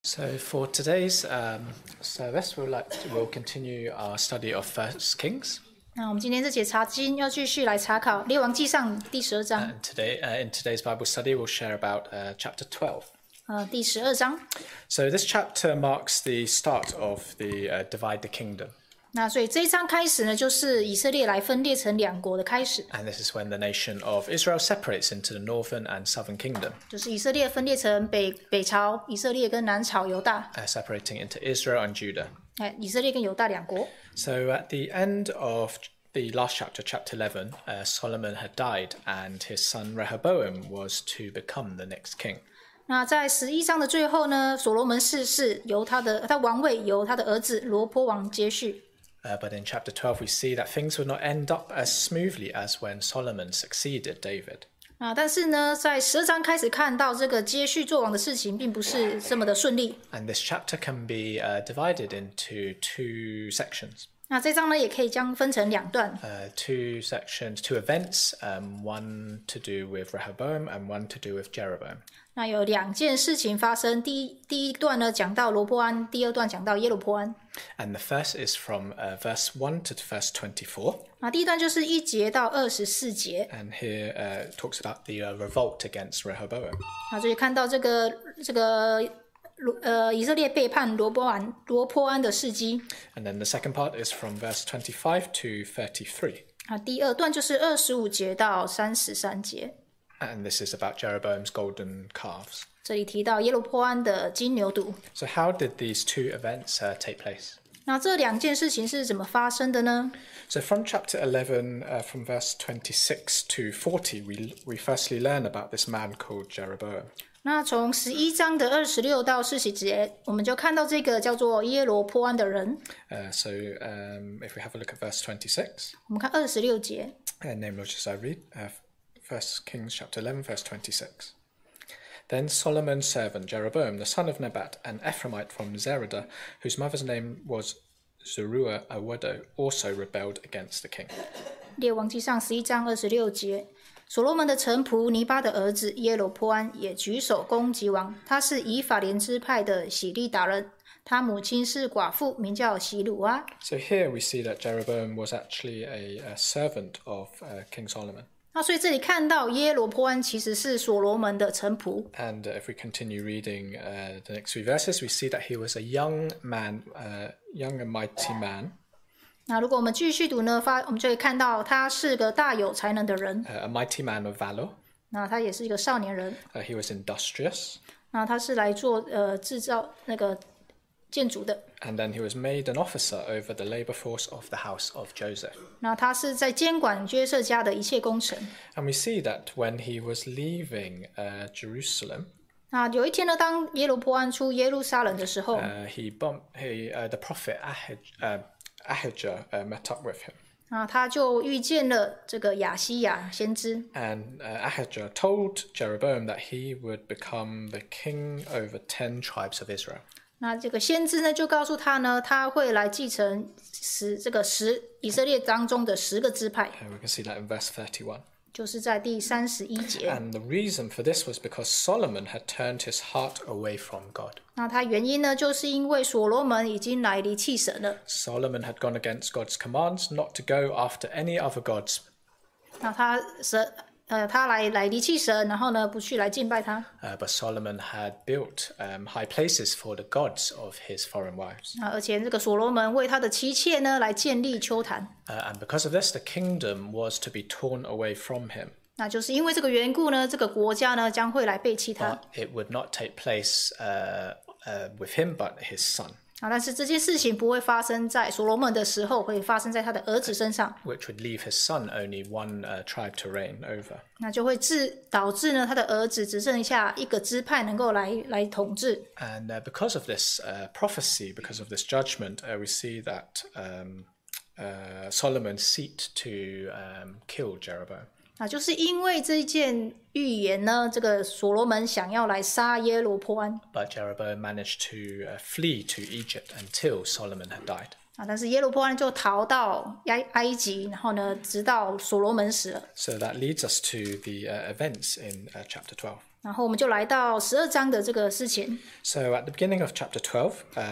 So for today's service, we'll continue our study of First Kings. 那我们今天这节查经要继续来查考《列王纪上》第12章。 And today, in today's Bible study, we'll share about chapter 12. 第12章。 So this chapter marks the start of the divide the kingdom. 那所以这一章开始呢，就是以色列来分裂成两国的开始。 And this is when the nation of Israel separates into the northern and southern kingdom. 就是以色列分裂成北朝以色列跟南朝犹大。 Separating into Israel and Judah. 以色列跟犹大两国。 So at the end of the last chapter, chapter 11, Solomon had died, and his son Rehoboam was to become the next king. 那在11章的最后呢，所罗门逝世，由他王位由他的儿子罗波王接续。 But in chapter 12, we see that things would not end up as smoothly as when Solomon succeeded David. 但是呢，在12章开始看到这个接续作王的事情，并不是这么的顺利。 And this chapter can be divided into two sections. 那这章呢，也可以将分成两段。 Two events, one to do with Rehoboam and one to do with Jeroboam. 那有两件事情发生，第一段呢讲到罗波安，第二段讲到耶罗波安。 And the first is from verse 1 to verse 24. 那第一段就是1节到24节。 And here it talks about the revolt against Rehoboam. 那所以看到这个以色列背叛罗波安的事迹。 And then the second part is from verse 25 to 33. 第二段就是25节到33节。 And this is about Jeroboam's golden calves. 这里提到耶罗波安的金牛犊。 So how did these two events take place? 那这两件事情是怎么发生的呢？ So from chapter 11, from verse 26 to 40, we firstly learn about this man called Jeroboam. 那从11章的26到40节，我们就看到这个叫做耶罗波安的人。 So if we have a look at verse 26. 我们看26节。 In the name of Jesus I read. 1 Kings chapter 11, verse 26. Then Solomon's servant Jeroboam, the son of Nebat, an Ephraimite from Zereda, whose mother's name was Zeruiah, a widow, also rebelled against the king. 列王纪上11章26节，所罗门的臣仆尼巴的儿子耶罗波安也举手攻击王，他是以法莲支派的喜利达人，他母亲是寡妇，名叫喜鲁啊。 So here we see that Jeroboam was actually a servant of King Solomon. 那所以这里看到耶罗波安其实是所罗门的臣仆。 And if we continue reading the next few verses, we see that he was a young man, young and mighty man. 那如果我们继续读呢，我们就会看到他是个大有才能的人。 A mighty man of valor. 那他也是一个少年人。 He was industrious. 那他是来做制造那个建筑的。 And then he was made an officer over the labor force of the house of Joseph. 那他是在监管约瑟家的一切工程。 And we see that when he was leaving Jerusalem. 那有一天呢，当耶罗波安出耶路撒冷的时候， the prophet Ahijah met up with him. 那他就遇见了这个亚西亚先知。 And Ahijah told Jeroboam that he would become the king over 10 tribes of Israel. 那这个先知呢，就告诉他呢，他会来继承以色列当中的10个支派。 And we can see that in verse 31. 就是在第31节。 And the reason for this was because Solomon had turned his heart away from God. 那他原因呢，就是因为所罗门已经来离弃神了。 Solomon had gone against God's commands not to go after any other gods. 那他来离弃神，然后呢，不去来敬拜他。 But Solomon had built high places for the gods of his foreign wives. 而且这个所罗门为他的妻妾呢来建立丘坛。 And because of this, the kingdom was to be torn away from him. 那就是因为这个缘故呢，这个国家呢将会来背弃他。 But it would not take place with him, but his son. 但是这件事情不会发生在所罗门的时候，会发生在他的儿子身上。 Which would leave his son only one tribe to reign over. 那就会导致呢，他的儿子只剩下一个支派能够来统治。 And because of this prophecy, because of this judgment, we see that Solomon sought to kill Jeroboam. 就是因为这件预言呢，这个所罗门想要来杀耶罗波安。 But Jeroboam managed to flee to Egypt until Solomon had died. 但是耶罗波安就逃到埃及，然后呢，直到所罗门死了。 So that leads us to the events in chapter 12. 然后我们就来到12章的这个事情。 So at the beginning of chapter 12,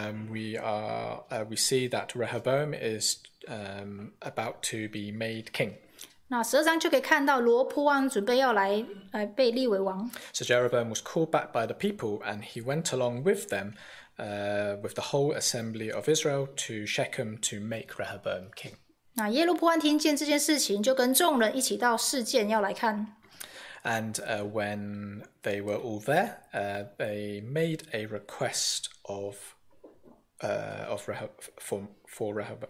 we see that Rehoboam is about to be made king. 那12章就可以看到罗波安准备要来被立为王。 So Jeroboam was called back by the people, and he went along with them, with the whole assembly of Israel to Shechem to make Rehoboam king. 那耶罗波安听见这件事情，就跟众人一起到示剑要来看。 And when they were all there, they made a request for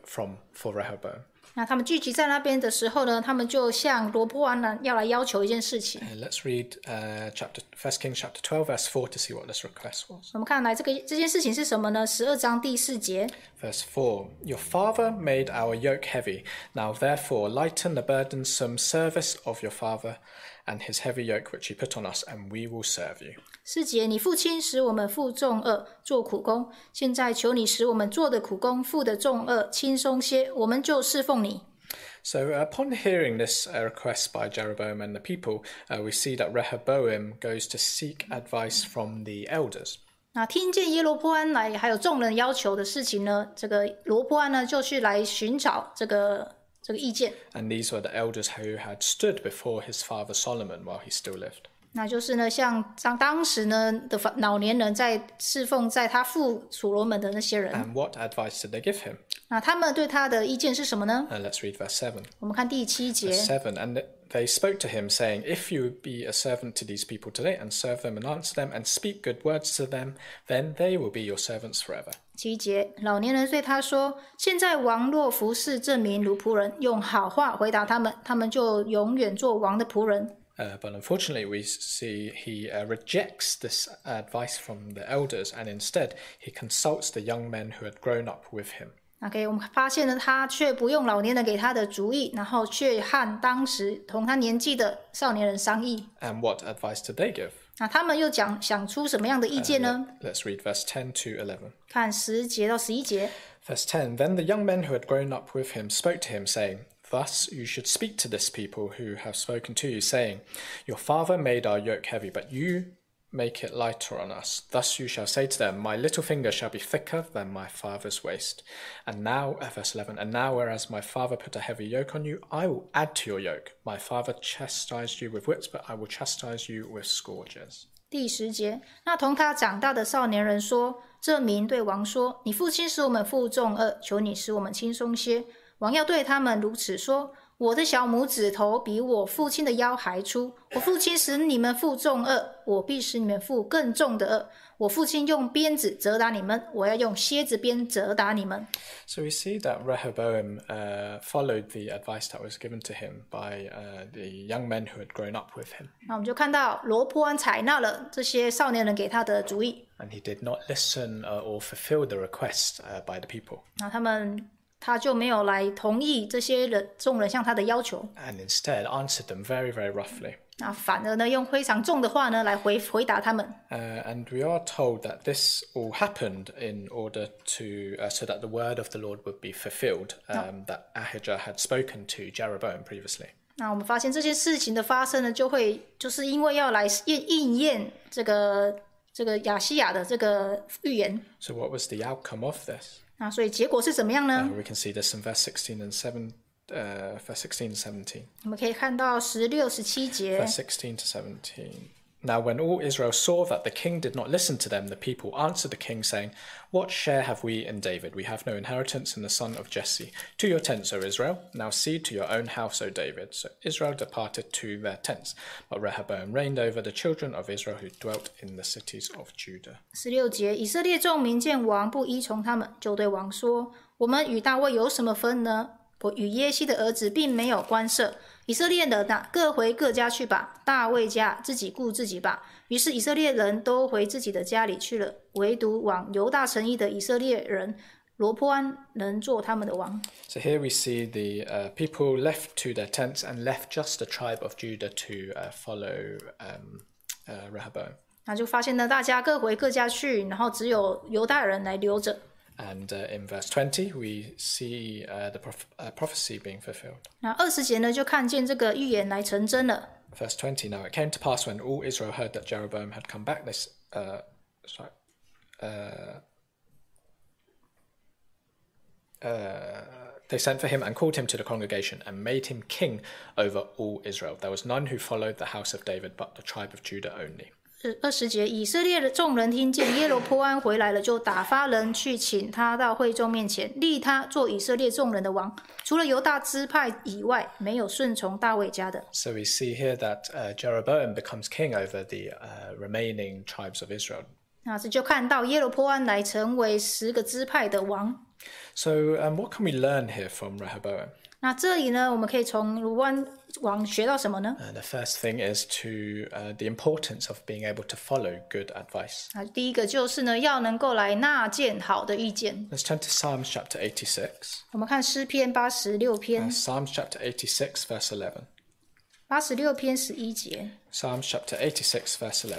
Rehoboam. 那他们聚集在那边的时候呢，他们就向罗波安呢要来要求一件事情。 Let's read 1 Kings chapter 12 verse 4 to see what this request was. 我们看来这件事情是什么呢？12章第4节。 Verse 4, Your father made our yoke heavy. Now therefore lighten the burdensome service of your father and his heavy yoke which he put on us, and we will serve you. 4节，你父亲使我们负重恶，做苦工。现在求你使我们做的苦工，负的重恶轻松些，我们就侍奉你。 So upon hearing this request by Jeroboam and the people, we see that Rehoboam goes to seek advice from the elders. 那听见耶罗波安来，还有众人要求的事情呢，这个罗波安呢就去来寻找这个意见。 And these were the elders who had stood before his father Solomon while he still lived. 那就是呢，像当时呢的老年人在侍奉在他父所罗门的那些人。 And what advice did they give him? 那他们对他的意见是什么呢？ Let's read verse 7. 我们看第7节。 Verse 7, and they spoke to him, saying, If you be a servant to these people today, and serve them, and answer them, and speak good words to them, then they will be your servants forever. 7节，老年人对他说：“现在王若服侍这民如仆人，用好话回答他们，他们就永远做王的仆人。” But unfortunately, we see he rejects this advice from the elders, and instead he consults the young men who had grown up with him. OK， 我们发现呢，他却不用老年人给他的主意，然后却和当时同他年纪的少年人商议。 And what advice did they give? 那他们又想出什么样的意见呢？ Let's read verse 10 to 11. 看10节到11节。 Verse 10, Then the young men who had grown up with him spoke to him, saying, Thus you should speak to this people who have spoken to you, saying, Your father made our yoke heavy, but you make it lighter on us. Thus you shall say to them, My little finger shall be thicker than my father's waist. And now, verse 11, And now whereas my father put a heavy yoke on you, I will add to your yoke. My father chastised you with whips, but I will chastise you with scourges. 第10节，那同他长大的少年人说：“这民对王说，你父亲使我们负重恶，求你使我们轻松些。”王要对他们如此说：“我的小拇指头比我父亲的腰还粗。我父亲使你们负重恶，我必使你们负更重的恶。我父亲用鞭子责打你们，我要用蝎子鞭责打你们。” So we see that Rehoboam followed the advice that was given to him by the young men who had grown up with him. 那我们就看到罗波安采纳了这些少年人给他的主意。 And he did not listen or fulfill the request by the people. 那他就没有来同意这些众人向他的要求。 And instead answered them very, very roughly. 那反而呢，用非常重的话呢来回答他们。 And we are told that this all happened in order to so that the word of the Lord would be fulfilled, that Ahijah had spoken to Jeroboam previously. 那我们发现这件事情的发生呢，就是因为要来应验这个亚西亚的这个预言。 So what was the outcome of this? 那所以结果是怎么样呢？ We can see this in verse 16 and 17. 我们可以看到16、17节。 Verse 16 to 17. Now when all Israel saw that the king did not listen to them, the people answered the king, saying, What share have we in David? We have no inheritance in the son of Jesse. To your tents, O Israel. Now see to your own house, O David. So Israel departed to their tents. But Rehoboam reigned over the children of Israel who dwelt in the cities of Judah. 16节，以色列众民见王不依从他们，就对王说：“我们与大卫有什么分呢？我与耶西的儿子并没有关涉。以色列人哪，各回各家去吧，大卫家自己顾自己吧。”于是以色列人都回自己的家里去了，唯独往犹大城邑的以色列人罗波安能做他们的王。 So here we see the people left to their tents and left just the tribe of Judah to follow Rehoboam. 那就发现呢，大家各回各家去，然后只有犹大人来留着。 And in verse 20, we see the prophecy being fulfilled. 那20节呢，就看见这个预言来成真了。 Verse 20, now it came to pass when all Israel heard that Jeroboam had come back, they sent for him and called him to the congregation and made him king over all Israel. There was none who followed the house of David but the tribe of Judah only. 20节，以色列的众人听见耶罗波安回来了，就打发人去请他到会众面前，立他做以色列众人的王。除了犹大支派以外，没有顺从大卫家的。 So we see here that Jeroboam becomes king over the remaining tribes of Israel. 那这就看到耶罗波安来成为10个支派的王。 So what can we learn here from Rehoboam? 那这里呢，我们可以从罗波安王学到什么呢？ The first thing is the importance of being able to follow good advice. 第一个就是呢，要能够来纳见好的意见。 Let's turn to Psalms chapter 86. 我们看诗篇86篇， Psalms chapter 86 verse 11. 86篇11节， Psalms chapter 86 verse 11.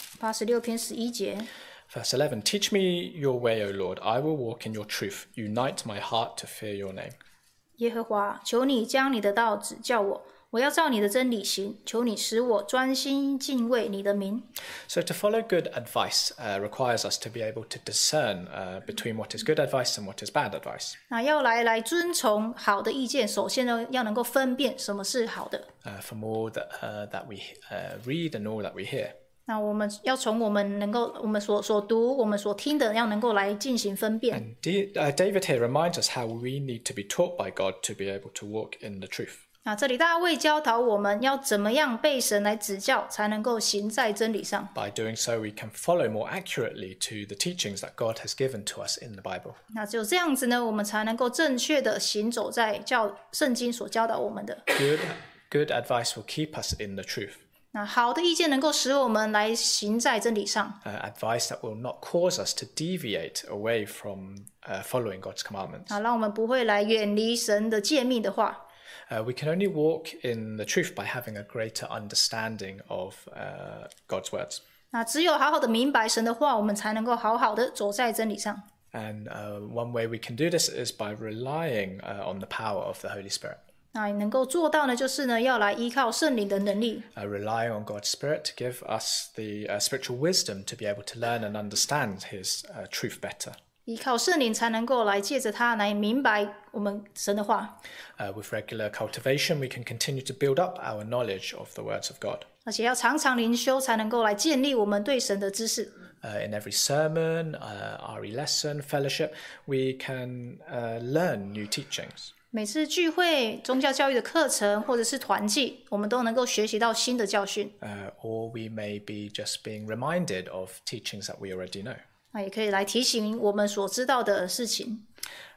86篇11节。 Verse 11, Teach me your way, O Lord. I will walk in your truth. Unite my heart to fear your name. 耶和华，求你将你的道指教我，我要照你的真理行。求你使我专心敬畏你的名。 So to follow good advice requires us to be able to discern between what is good advice and what is bad advice. 那要来遵从好的意见，首先呢，要能够分辨什么是好的。 From all that we read and all that we hear. 那我们要从我们所读、我们所听的，要能够来进行分辨。 David here reminds us how we need to be taught by God to be able to walk in the truth. 那这里大卫教导我们要怎么样被神来指教，才能够行在真理上。 By doing so, we can follow more accurately to the teachings that God has given to us in the Bible. 那只有这样子呢，我们才能够正确的行走在圣经所教导我们的。 Good advice will keep us in the truth. 那好的意见能够使我们来行在真理上。 Advice that will not cause us to deviate away from following God's commandments. 让我们不会来远离神的诫命的话。 We can only walk in the truth by having a greater understanding of God's words. 那只有好好的明白神的话，我们才能够好好的走在真理上。 And one way we can do this is by relying on the power of the Holy Spirit. 那能够做到呢，就是呢，要来依靠圣灵的能力。 Relying on God's Spirit to give us the spiritual wisdom to be able to learn and understand His truth better. 依靠圣灵才能够来借着它来明白我们神的话。 With regular cultivation, we can continue to build up our knowledge of the words of God. 而且要常常灵修，才能够来建立我们对神的知识。 In every sermon, RE lesson, fellowship, we can learn new teachings. 每次聚会、宗教教育的课程或者是团契，我们都能够学习到新的教训。 Or we may be just being reminded of teachings that we already know. 那也可以来提醒我们所知道的事情。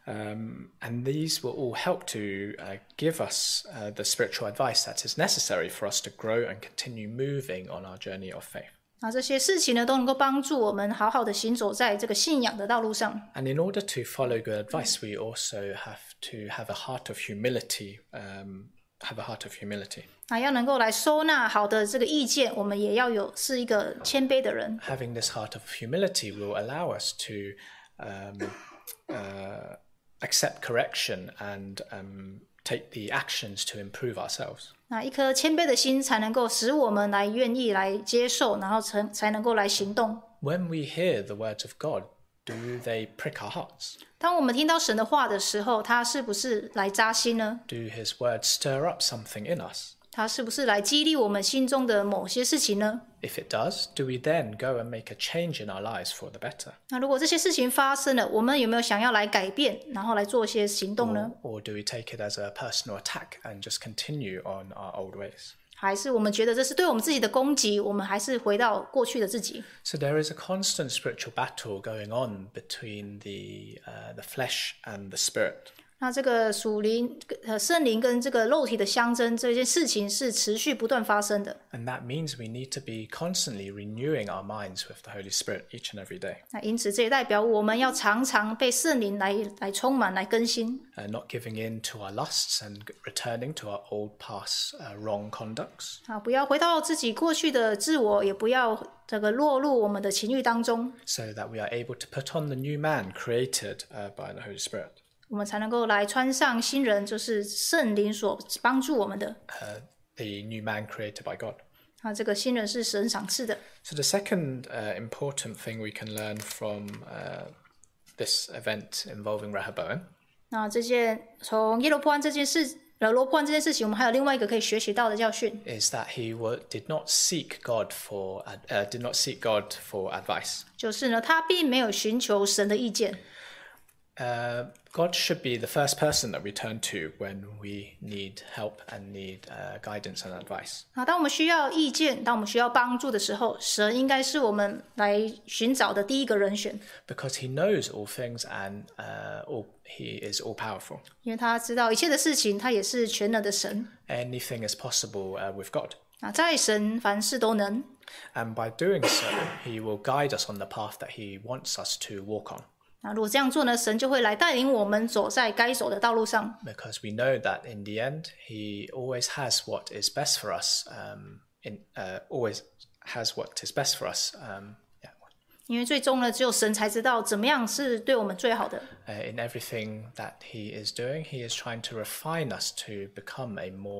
And these will all help to give us the spiritual advice that is necessary for us to grow and continue moving on our journey of faith. 那这些事情呢，都能够帮助我们好好的行走在这个信仰的道路上。 And in order to follow good advice, we also have to have a heart of humility. 那要能够来收纳好的这个意见，我们也要是一个谦卑的人。 Having this heart of humility will allow us to accept correction and take the actions to improve ourselves. 那一颗谦卑的心，才能够使我们来愿意来接受，然后才能够来行动。 When we hear the words of God, do they prick our hearts? 当我们听到神的话的时候，他是不是来扎心呢？ Do His words stir up something in us? 他是不是来激励我们心中的某些事情呢？ If it does, do we then go and make a change in our lives for the better? 那如果这些事情发生了，我们有没有想要来改变，然后来做一些行动呢？ Or do we take it as a personal attack and just continue on our old ways? 还是我们觉得这是对我们自己的攻击，我们还是回到过去的自己？ So there is a constant spiritual battle going on between the flesh and the spirit. 那这个属灵圣灵跟这个肉体的相争，这件事情是持续不断发生的。 And that means we need to be constantly renewing our minds with the Holy Spirit each and every day. 那因此，这也代表我们要常常被圣灵来充满、来更新。 Not giving in to our lusts and returning to our old past wrong conducts. 不要回到自己过去的自我，也不要这个落入我们的情欲当中。 So that we are able to put on the new man created by the Holy Spirit. 我们才能够来穿上新人，就是圣灵所帮助我们的。 the new man created by God. 这个新人是神赏赐的。 So the second important thing we can learn from this event involving Rehoboam 那从耶罗波安这件事情，我们还有另外一个可以学习到的教训， is that he did not seek God for advice. 就是呢，他并没有寻求神的意见。 God should be the first person that we turn to when we need help and need guidance and advice. 当我们需要意见，当我们需要帮助的时候，神应该是我们来寻找的第一个人选， Because he knows all things and he is all powerful. 因为他知道一切的事情，他也是全能的神。 Anything is possible with God. 在神凡事都能。 And by doing so, he will guide us on the path that he wants us to walk on. 如果这样做呢，神就会来带领我们走在该走的道路上。 Because we know that in the end, he always has what is best for us. Always has what is best for us. Yeah. 因为最终呢，只有神才知道怎么样是对我们最好的。 In everything that he is doing, he is trying to refine us to become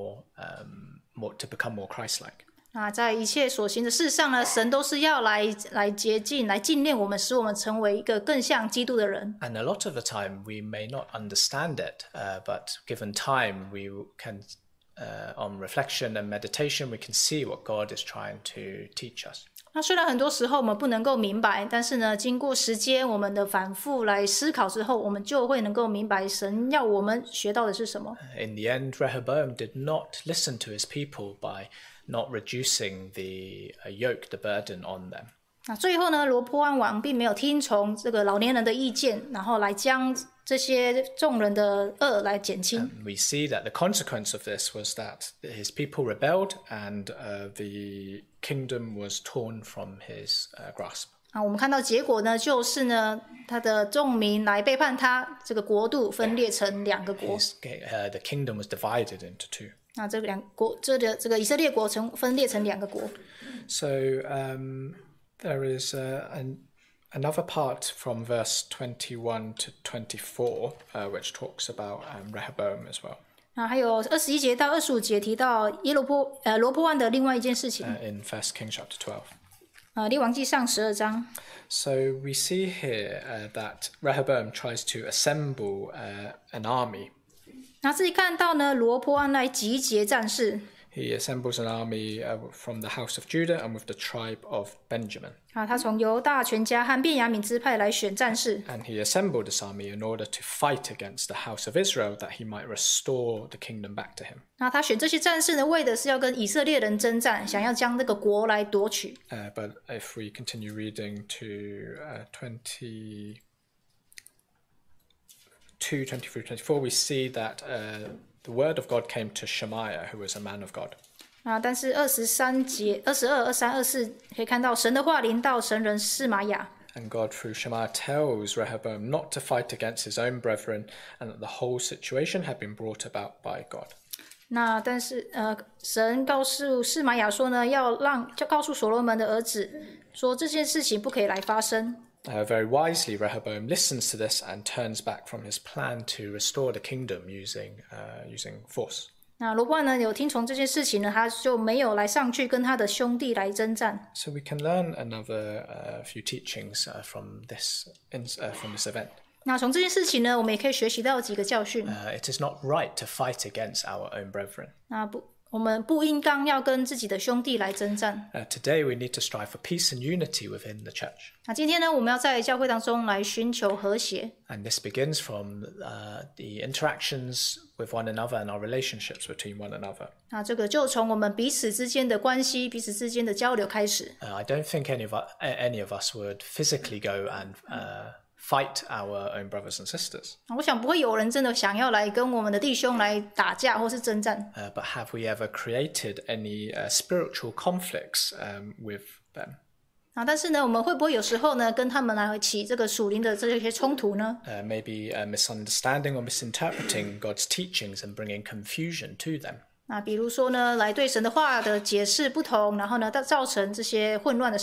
more Christ-like. 在一切所行的事上呢，神都是要来洁净、来精炼我们，使我们成为一个更像基督的人。 And a lot of the time, we may not understand it, but given time, we can, on reflection and meditation, we can see what God is trying to teach us. 那虽然很多时候我们不能够明白，但是呢，经过时间我们的反复来思考之后，我们就会能够明白神要我们学到的是什么。 In the end, Rehoboam did not listen to his people by not reducing the yoke, the burden on them. 那最后呢，罗波安王并没有听从这个老年人的意见，然后来将这些众人的恶来减轻。 We see that the consequence of this was that his people rebelled and the kingdom was torn from his grasp. 我们看到结果呢，就是呢，他的众民来背叛他，这个国度分裂成两个国。 The kingdom was divided into two. 那这个以色列国分裂成两个国。 So there is another part from verse 21 to 24, which talks about Rehoboam as well. 还有21节到25节提到罗波安的另外一件事情。 In 1 Kings chapter 12. 列王纪上12章。 So we see here that Rehoboam tries to assemble an army. 那自己看到呢，罗波安来集结战士。 He assembles an army from the house of Judah and with the tribe of Benjamin. 他从犹大全家和便雅悯支派来选战士。 And he assembled this army in order to fight against the house of Israel, that he might restore the kingdom back to him. 那他选这些战士呢，为的是要跟以色列人征战，想要将这个国来夺取。 But if we continue reading to 22, 23, 24, we see that the word of God came to Shemaiah, who was a man of God. 但是23节、22、23、24可以看到神的话临到神人示玛雅。 And God, through Shemaiah, tells Rehoboam not to fight against his own brethren, and that the whole situation had been brought about by God. 但是神告诉示玛雅说呢，就告诉所罗门的儿子说这件事情不可以来发生。 Very wisely, Rehoboam listens to this and turns back from his plan to restore the kingdom using force. 那罗波安呢有听从这件事情呢，他就没有来上去跟他的兄弟来征战。 So we can learn another few teachings from this event. 那从这件事情呢，我们也可以学习到几个教训。 It is not right to fight against our own brethren. 我们不应当要跟自己的兄弟来征战。 Today we need to strive for peace and unity within the church. 今天呢，我们要在教会当中来寻求和谐。 And this begins from the interactions with one another and our relationships between one another. 这个就从我们彼此之间的关系、彼此之间的交流开始。 I don't think any of us would physically go and fight our own brothers and sisters. 我想不会有人真的想要来跟我们的弟兄来打架或是征战。 But have we ever created any spiritual conflicts with them? 但是呢，我们会不会有时候呢，跟他们来起这个属灵的这些冲突呢？ Maybe misunderstanding or misinterpreting God's teachings and bringing confusion to them. 比如说呢，来对神的话的解释不同，然后呢，造成这些混乱的事。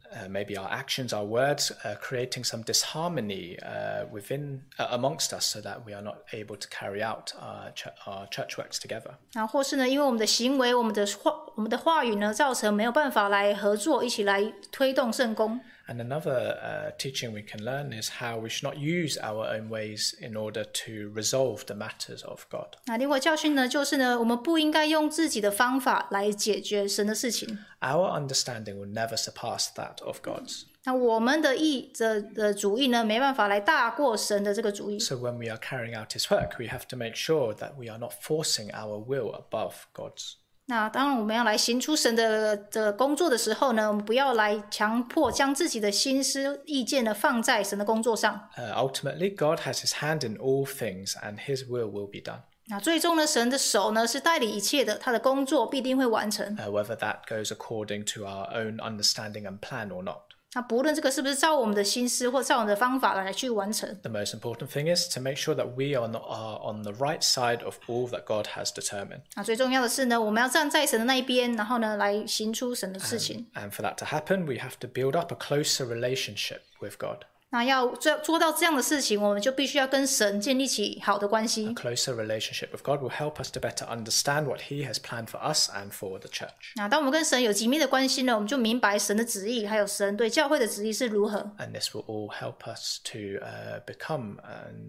maybe our actions, our words, creating some disharmony amongst us, so that we are not able to carry out our church works together. 那或是呢，因为我们的行为、我们的话语呢，造成没有办法来合作，一起来推动圣工。 And another teaching we can learn is how we should not use our own ways in order to resolve the matters of God. 那另外教训呢，就是呢，我们不应该用自己的方法来解决神的事情。 Our understanding will never surpass that of God's. 那我们的主意呢，没办法来大过神的这个主意。 So when we are carrying out His work, we have to make sure that we are not forcing our will above God's. 那当然，我们要来行出神的工作的时候呢，我们不要来强迫将自己的心思、意见呢放在神的工作上。 Ultimately, God has His hand in all things, and His will be done. 那最终呢，神的手呢是带领一切的，他的工作必定会完成。 Whether that goes according to our own understanding and plan or not. 那不论这个是不是照我们的心思或照我们的方法来去完成。 The most important thing is to make sure that we are on the right side of all that God has determined. 那最重要的是呢，我们要站在神的那一边，然后呢，来行出神的事情。 And for that to happen, we have to build up a closer relationship with God. 那要做到这样的事情，我们就必须要跟神建立起好的关系。 A closer relationship with God will help us to better understand what He has planned for us and for the church. 那当我们跟神有紧密的关系呢，我们就明白神的旨意，还有神对教会的旨意是如何。 And this will all help us to become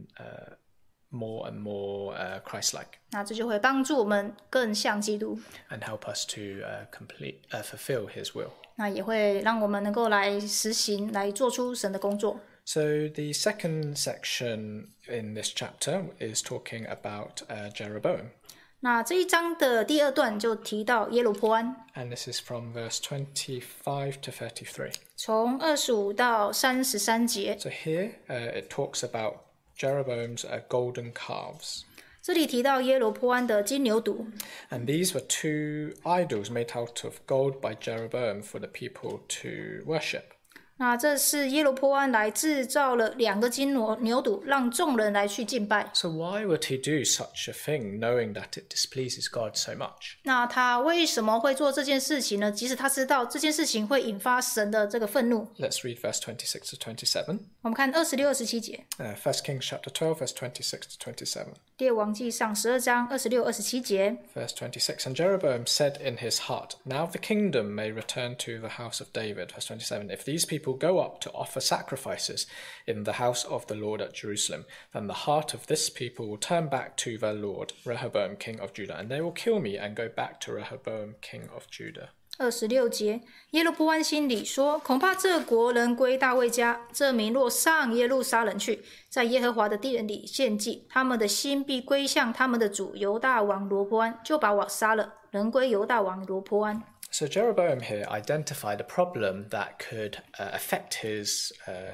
more and more Christ-like. 那这就会帮助我们更像基督， And help us to fulfill His will. 那也会让我们能够来实行，来做出神的工作。 So the second section in this chapter is talking about Jeroboam. 那这一章的第二段就提到耶罗波安， And this is from verse 25 to 33. 从25到33节。 So here it talks about Jeroboam's golden calves. 这里提到耶罗波安的金牛犊， And these were two idols made out of gold by Jeroboam for the people to worship. 那这是耶罗波安来制造了2个金牛犊，让众人来去敬拜。 So why would he do such a thing, knowing that it displeases God so much? 那他为什么会做这件事情呢？即使他知道这件事情会引发神的这个愤怒。 Let's read verse 26 to 27. 我们看26、27节， 1 Kings chapter 12, verse 26 to 27. 列王纪上12章26、27节。 Verse 26, And Jeroboam said in his heart, Now the kingdom may return to the house of David. Verse 27, If these people go up to offer sacrifices in the house of the Lord at Jerusalem, then the heart of this people will turn back to their Lord, Rehoboam, king of Judah, and they will kill me and go back to Rehoboam, king of Judah. 26节，耶罗波安心里说：恐怕这国人归大卫家，这民若上耶路撒冷去，在耶和华的殿里献祭，他们的心必归向他们的主犹大王罗波安，就把我杀了，人归犹大王罗波安。 So Jeroboam here identified a problem that could affect his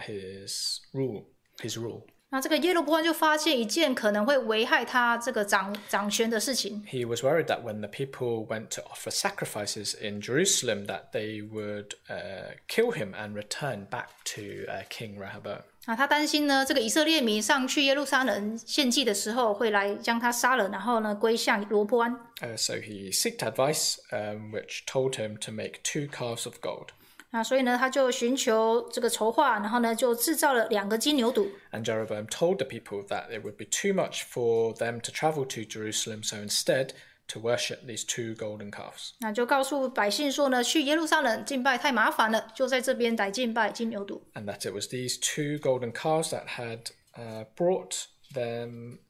rule. 那这个耶罗波安就发现一件可能会危害他这个掌权的事情。 He was worried that when the people went to offer sacrifices in Jerusalem, that they would kill him and return back to King Rehoboam. 那他担心呢，这个以色列民上去耶路撒冷献祭的时候，会来将他杀了，然后呢归向罗波安。 So he sought advice, which told him to make 2 calves of gold. 那所以呢，他就寻求这个筹划，然后呢就制造了2个金牛犊。 And Jeroboam told the people that it would be too much for them to travel to Jerusalem, so instead to worship these 2 golden calves. 那就告诉百姓说呢，去耶路撒冷敬拜太麻烦了，就在这边来敬拜金牛犊。 And that it was these 2 golden calves that had brought their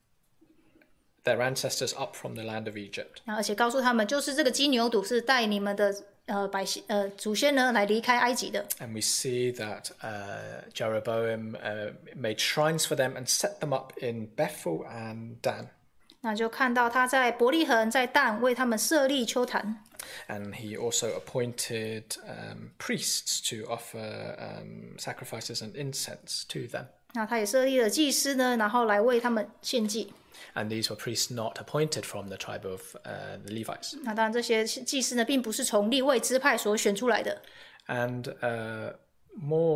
ancestors up from the land of Egypt. 而且告诉他们，就是这个金牛犊是带你们的祖先呢来离开埃及的。 And we see that Jeroboam made shrines for them and set them up in Bethel and Dan. 那就看到他在伯利恒、在但为他们设立丘坛。 And he also appointed priests to offer sacrifices and incense to them. 那他也设立了祭司呢，然后来为他们献祭。 And these were priests not appointed from the tribe of the Levites. 那当然，这些祭司呢，并不是从利未支派所选出来的。 And more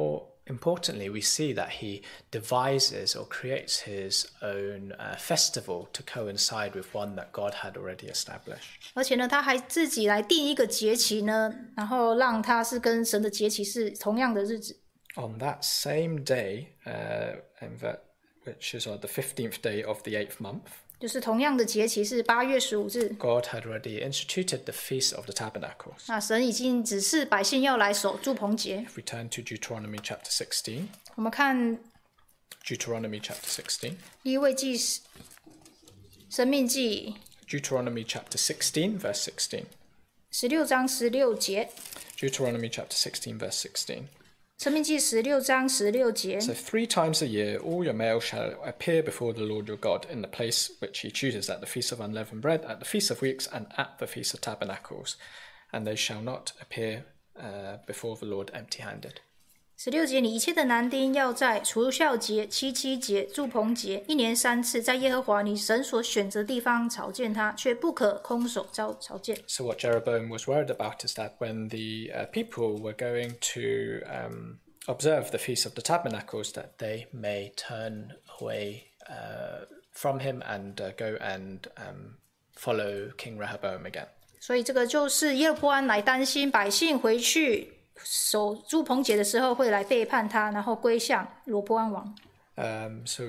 importantly, we see that he devises or creates his own festival to coincide with one that God had already established. 而且呢，他还自己来定一个节期呢，然后让他是跟神的节期是同样的日子。 On that same day, which is on the 15th day of the 8th month, 就是同样的节期是8月15日。 God had already instituted the Feast of the Tabernacles. 那神已经指示百姓要来守住棚节。 If we turn to Deuteronomy chapter 16, 我们看 Deuteronomy chapter 16, 利未记、申命记 Deuteronomy chapter 16, verse 16. 16章16节， Deuteronomy chapter 16, verse 16. 申命记16章16节。 So 3 times a year all your males shall appear before the Lord your God in the place which he chooses, at the feast of unleavened bread, at the feast of weeks, and at the feast of tabernacles. And they shall not appear before the Lord empty-handed. 16节，你一切的男丁要在除酵节、七七节、住棚节1年3次，在耶和华你神所选择地方朝见他，却不可空手朝见。 So what Jeroboam was worried about is that when the people were going to observe the Feast of the Tabernacles, that they may turn away from him and go and follow King Rehoboam again. 所以这个就是耶罗波安来担心百姓回去守住棚节的时候会来背叛他，然后归向罗波安王。 So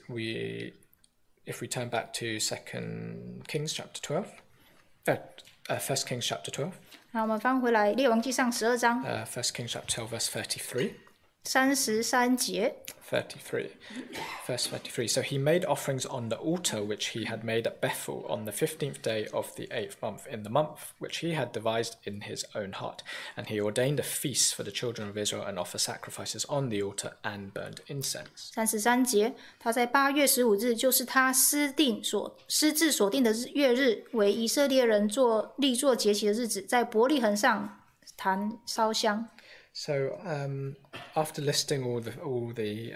if we turn back to 2 Kings chapter 12, 1 Kings chapter 12, 那我们翻回来列王记上12章 1 Kings chapter 12, verse 33. 33节。 33, verse 33. So he made offerings on the altar which he had made at Bethel on the 15th day of the 8th month in the month which he had devised in his own heart. And he ordained a feast for the children of Israel and offer sacrifices on the altar and burned incense. 33节，他在8月15日，就是他私自所定的月日，为以色列人立作节期的日子，在伯利恒上坛烧香。 So after listing all the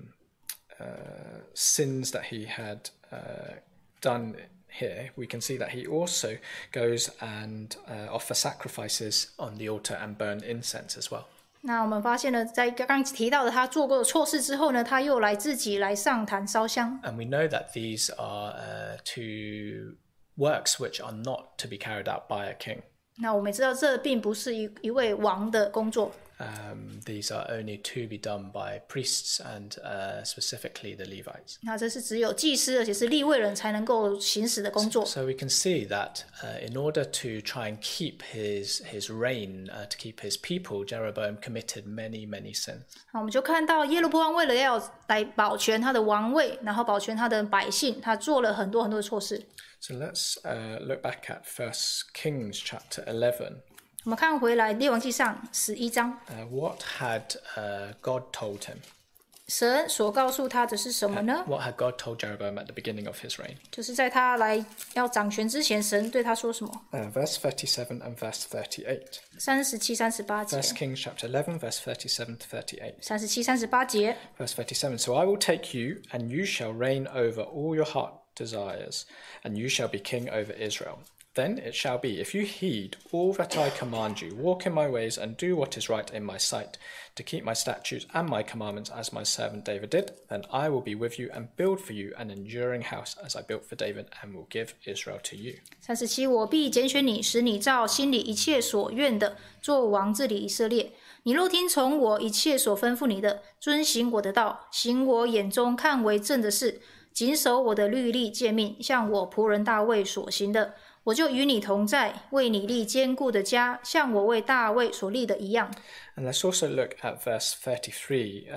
sins that he had done here, we can see that he also goes and offer sacrifices on the altar and burn incense as well. 那我们发现了，在刚刚提到的他做过的错事之后呢，他又自己来上坛烧香。 And we know that these are two works which are not to be carried out by a king. 那我们知道，这并不是一位王的工作。 These are only to be done by priests and specifically the Levites. 那这是只有祭司，而且是利未人才能够行使的工作。 So we can see that in order to try and keep his reign, to keep his people, Jeroboam committed many sins. 好，我们就看到耶罗波安为了要来保全他的王位，然后保全他的百姓，他做了很多的错事。 So let's look back at 1 Kings chapter 11. 我们看回来列王记上11章， What had God told him? 神所告诉他的是什么呢？ What had God told Jeroboam at the beginning of his reign? 就是在他来要掌权之前，神对他说什么？ Verse 37 and verse 38. 37、38 1 节， Kings chapter 11, verse 37 to 38. 37、38节。 Verse 37. So I will take you, and you shall reign over all your heart desires, and you shall be king over Israel. Then it shall be, if you heed all that I command you, walk in my ways, and do what is right in my sight, to keep my statutes and my commandments as my servant David did, then I will be with you and build for you an enduring house as I built for David, and will give Israel to you. 37，我必拣选你，使你照心里一切所愿的做王治理以色列。你若听从我一切所吩咐你的，遵行我的道，行我眼中看为正的事，谨守我的律例诫命，像我仆人大卫所行的，我就与你同在，为你立坚固的家，像我为大卫所立的一样。 And let's also look at verse 33,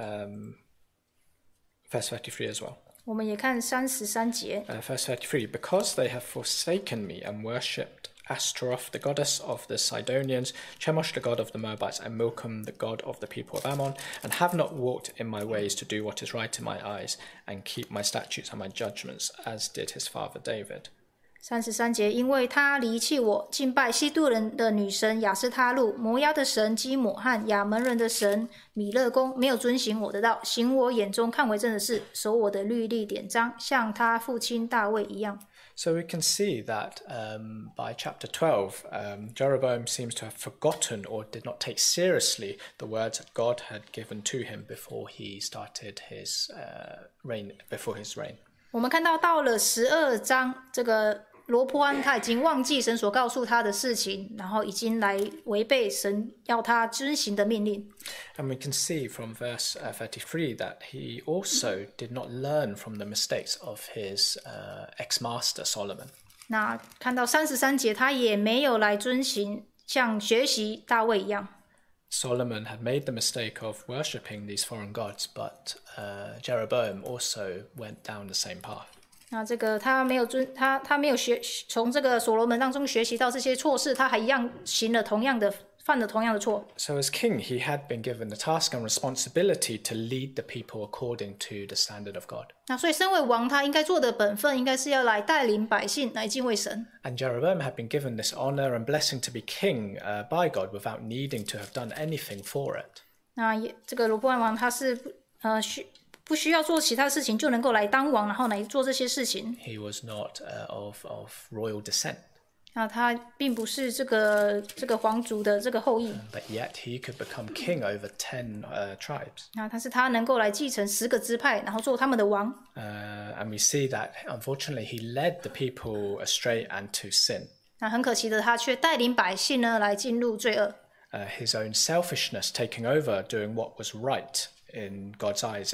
verse 33 as well. 我们也看33节， Verse 33, because they have forsaken me and worshipped Ashtaroth, the goddess of the Sidonians, Chemosh, the god of the Moabites, and Milcom, the god of the people of Ammon, and have not walked in my ways to do what is right in my eyes, and keep my statutes and my judgments, as did his father David. 33节，因为他离弃我，敬拜西杜人的女神雅斯他路，摩押的神基姆和亚门人的神米勒公，没有遵行我的道，行我眼中看为正的事，守我的律例典章，像他父亲大卫一样。 So we can see that by chapter 12, Jeroboam seems to have forgotten or did not take seriously the words that God had given to him before he started his reign. 我们看到到了12章，这个罗波安他已经忘记神所告诉他的事情，然后已经来违背神要他遵行的命令。 And we can see from verse 33 that he also did not learn from the mistakes of his ex-master Solomon. 那看到33节，他也没有来遵行，像学习大卫一样。 Solomon had made the mistake of worshipping these foreign gods, but Jeroboam also went down the same path. 那这个他没有从这个所罗门当中学习到这些错事，他还一样犯了同样的错。 So as king, he had been given the task and responsibility to lead the people according to the standard of God. 那所以身为王，他应该做的本分，应该是要来带领百姓来敬畏神。 And Jeroboam had been given this honor and blessing to be king by God without needing to have done anything for it. 那这个罗波安王他是不需要做其他事情就能够来当王，然后来做这些事情。 He was not of royal descent. 那他并不是这个皇族的这个后裔。 But yet he could become king over 10 tribes. 那他能够来继承10个支派，然后做他们的王。 And we see that unfortunately he led the people astray and to sin. 那很可惜的，他却带领百姓呢来进入罪恶。 His own selfishness taking over, doing what was right in God's eyes,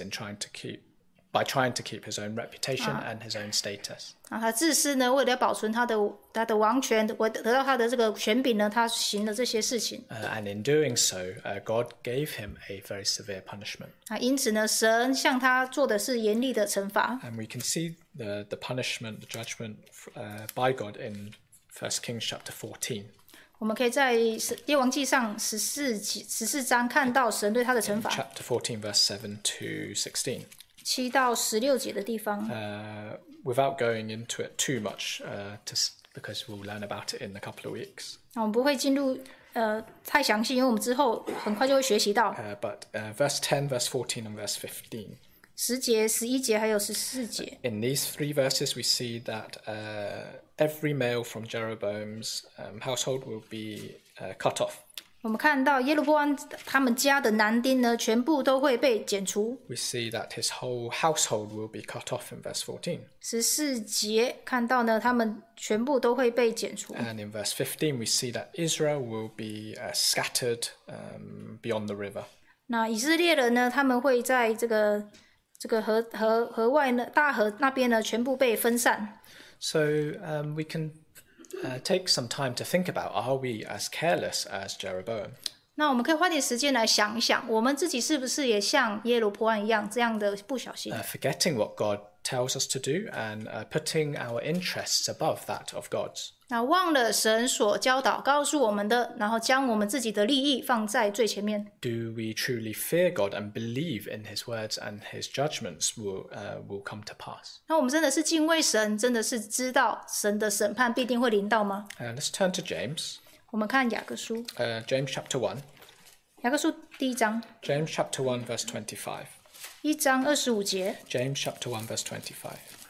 by trying to keep his own reputation and his own status. 他自私呢，为了要保存他的王权，得到他的这个权柄呢，他行了这些事情。 And in doing so, God gave him a very severe punishment. 因此呢，神向他做的是严厉的惩罚。 And we can see the punishment, the judgment by God in 1 Kings chapter 14. 我们可以在列王纪上14章看到神对他的惩罚。 Chapter 14, verse 7 to 16. 7到16节的地方。 Without going into it too much, because we'll learn about it in a couple of weeks. 我们不会进入太详细，因为我们之后很快就会学习到。 But verse 10, verse 14, and verse 15. 10节、11节还有14节。 In these 3 verses, we see that every male from Jeroboam's household will be cut off. 我们看到耶罗波安他们家的男丁呢，全部都会被剪除。 We see that his whole household will be cut off in verse 14. 14节看到呢，他们全部都会被剪除。 And in verse 15, we see that Israel will be scattered beyond the river. 那以色列人呢，他们会在这个河外呢，大河那边呢，全部被分散。 So we can take some time to think about, are we as careless as Jeroboam? 那我们可以花点时间来想一想，我们自己是不是也像耶罗波安一样这样的不小心 ？Forgetting what God tells us to do and putting our interests above that of God's. 那忘了神所教导告诉我们的，然后将我们自己的利益放在最前面。 Do we truly fear God and believe in His words and His judgments will come to pass? 那我们真的是敬畏神，真的是知道神的审判必定会临到吗 ？Let's turn to James. 我们看雅各书。 James chapter 1. 雅各书第1章。 James chapter 1 verse 25. 1章25节。 James chapter 1 verse 25.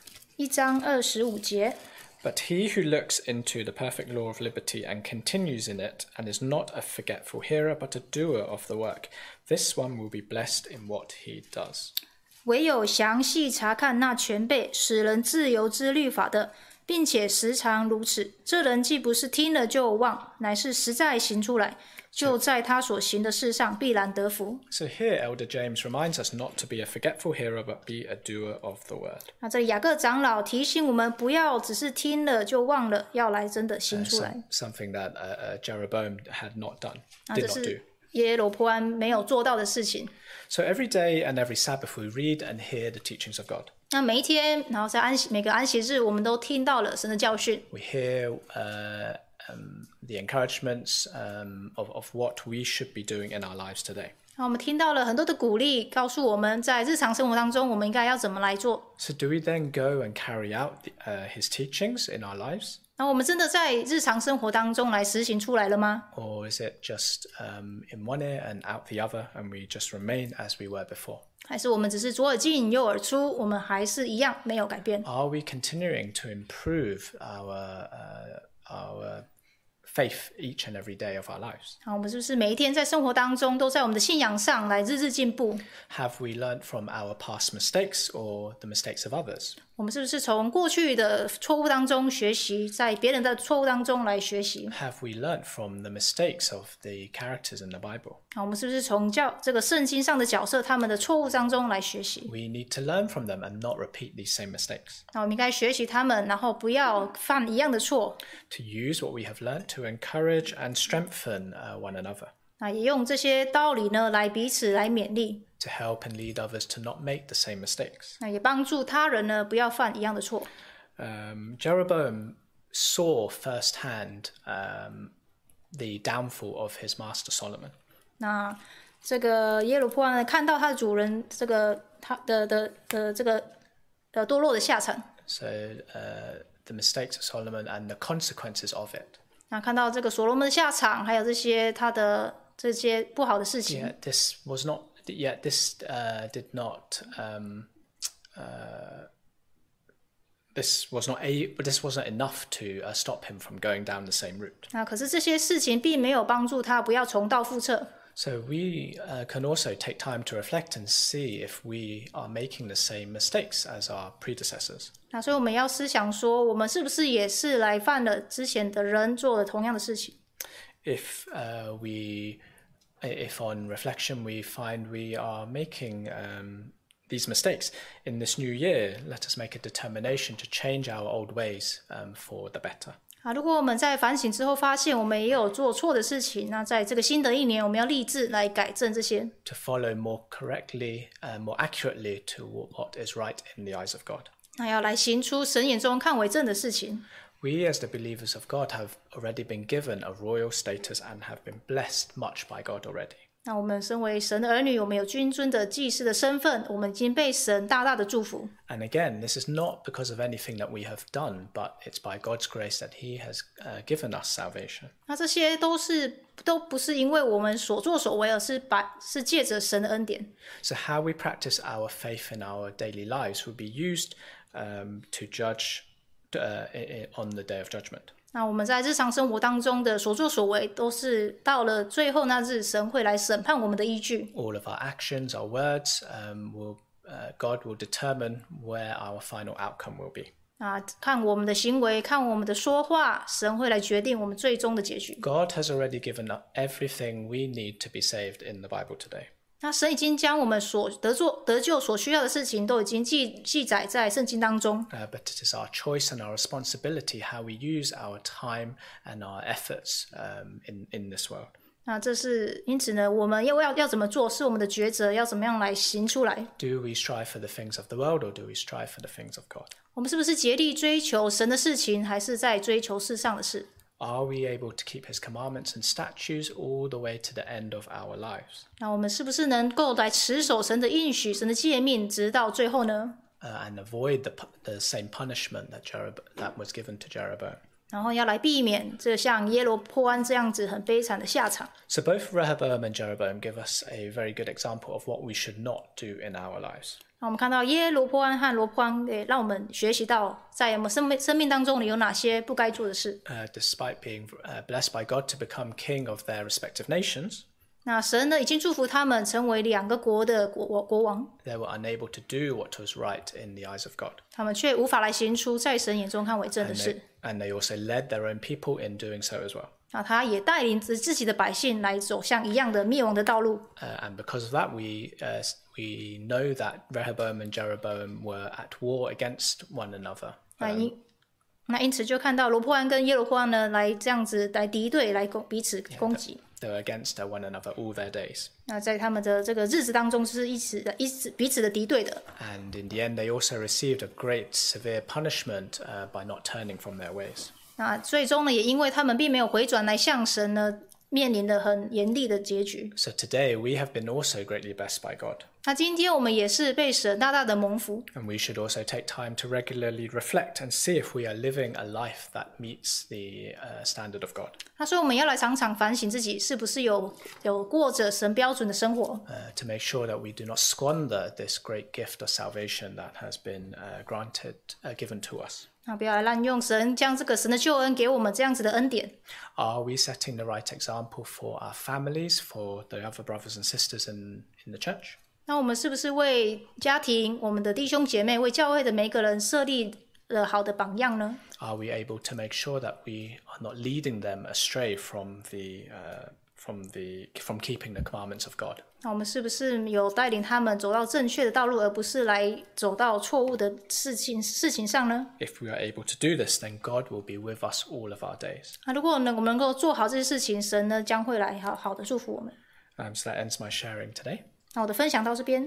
1章25节。 But he who looks into the perfect law of liberty and continues in it, and is not a forgetful hearer, but a doer of the work, this one will be blessed in what he does. 唯有详细查看那全备使人自由之律法的，并且时常如此，这人既不是听了就忘，乃是实在行出来，就在他所行的事上必然得福。 So here, Elder James reminds us not to be a forgetful hearer, but be a doer of the word. 那这里雅各长老提醒我们，不要只是听了就忘了，要来真的行出来。 Something that Jeroboam had not done, did not do. 耶罗波安没有做到的事情。 So every day and every Sabbath, we read and hear the teachings of God. 那每一天，然后在每个安息日，我们都听到了神的教训。 We hear the encouragements of what we should be doing in our lives today. 那我们听到了很多的鼓励，告诉我们在日常生活当中我们应该要怎么来做。 So do we then go and carry out his teachings in our lives? 那我们真的在日常生活当中来实行出来了吗？ Or is it just in one ear and out the other, and we just remain as we were before? 还是我们只是左耳进右耳出，我们还是一样没有改变？ Are we continuing to improve our faith each and every day of our lives? 好，我们是不是每一天在生活当中都在我们的信仰上来日日进步？ Have we learnt from our past mistakes or the mistakes of others? 我们是不是从过去的错误当中学习，在别人的错误当中来学习？ Have we learnt from the mistakes of the characters in the Bible? 好，我们是不是从这个圣经上的角色他们的错误当中来学习？ We need to learn from them and not repeat these same mistakes. 那我们应该学习他们，然后不要犯一样的错。 To use what we have learnt to encourage and strengthen one another. 那也用这些道理呢，来彼此来勉励， To help and lead others to not make the same mistakes. 那也帮助他人呢，不要犯一样的错。 Jeroboam saw firsthand the downfall of his master Solomon. 那这个耶罗波安呢，看到他的主人这个他的这个堕落的下场， So the mistakes of Solomon and the consequences of it. 那看到这个所罗门的下场，还有这些他的这些不好的事情。 Yet this was not. Yet this did not. This wasn't enough to stop him from going down the same route. 那可是这些事情并没有帮助他不要重蹈覆辙。 So we can also take time to reflect and see if we are making the same mistakes as our predecessors. 那所以我们要思想说，我们是不是也是来犯了之前的人做了同样的事情？ If on reflection we find we are making these mistakes in this new year, let us make a determination to change our old ways for the better. 啊，如果我们在反省之后发现我们也有做错的事情，那在这个新的一年，我们要立志来改正这些。 To follow more correctly and more accurately to what is right in the eyes of God. 那要来行出神眼中看为正的事情。 We as the believers of God have already been given a royal status and have been blessed much by God already. 那我们身为神的儿女，我们有君尊的祭司的身份，我们已经被神大大的祝福。 And again, this is not because of anything that we have done, but it's by God's grace that He has given us salvation. 那这些都不是因为我们所作所为，而是借着神的恩典。 So how we practice our faith in our daily lives will be used to judge on the day of judgment. 那我们在日常生活当中的所作所为，都是到了最后那日，神会来审判我们的依据。 All of our actions, our words, God will determine where our final outcome will be. 啊，看我们的行为，看我们的说话，神会来决定我们最终的结局。 God has already given us everything we need to be saved in the Bible today. 那神已经将我们所得救所需要的事情，都已经记载在圣经当中。 But it is our choice and our responsibility how we use our time and our efforts in this world. 那这是因此呢，我们要怎么做，是我们的抉择，要怎么样来行出来。 Do we strive for the things of the world or do we strive for the things of God? 我们是不是竭力追求神的事情，还是在追求世上的事？ Are we able to keep His commandments and statutes all the way to the end of our lives? 那我们是不是能够来持守神的应许、神的诫命，直到最后呢？ And avoid the same punishment that was given to Jeroboam. 然后要来避免这像耶罗波安这样子很悲惨的下场。 So both Rehoboam and Jeroboam give us a very good example of what we should not do in our lives. 那我们看到耶罗波安和罗波安，让我们学习到在我们生命当中里有哪些不该做的事。 Despite being blessed by God to become king of their respective nations, 那神呢已经祝福他们成为两个国的国王， they were unable to do what was right in the eyes of God. 他们却无法来行出在神眼中看为正的事。 And they also led their own people in doing so as well. 那他也带领着自己的百姓来走向一样的灭亡的道路。 And because of that, we know that Rehoboam and Jeroboam were at war against one another. 那因此就看到罗波安跟耶罗波安呢来这样子来敌对，来彼此攻击。 They were against one another all their days. 那在他们的这个日子当中，是彼此的敌对的。 And in the end, they also received a great severe punishment by not turning from their ways. 那最终呢，也因为他们并没有回转来向神呢面临了很严厉的结局。 So today we have been also greatly blessed by God. 那今天我们也是被神大大的蒙福， And we should also take time to regularly reflect and see if we are living a life that meets the standard of God. 那所以我们要来常常反省自己是不是有过着神标准的生活， To make sure that we do not squander this great gift of salvation that has been given to us. 那不要来滥用神将这个神的救恩给我们这样子的恩典。 Are we setting the right example for our families, for the other brothers and sisters in the church? 那我们是不是为家庭、我们的弟兄姐妹、为教会的每一个人设立了好的榜样呢？ Are we able to make sure that we are not leading them astray from keeping the commandments of God? 那我们是不是有带领他们走到正确的道路，而不是来走到错误的事情上呢？ If we are able to do this, then God will be with us all of our days. 那如果我们能够做好这些事情，神呢将会来好好的祝福我们。 So that ends my sharing today. 那我的分享到这边。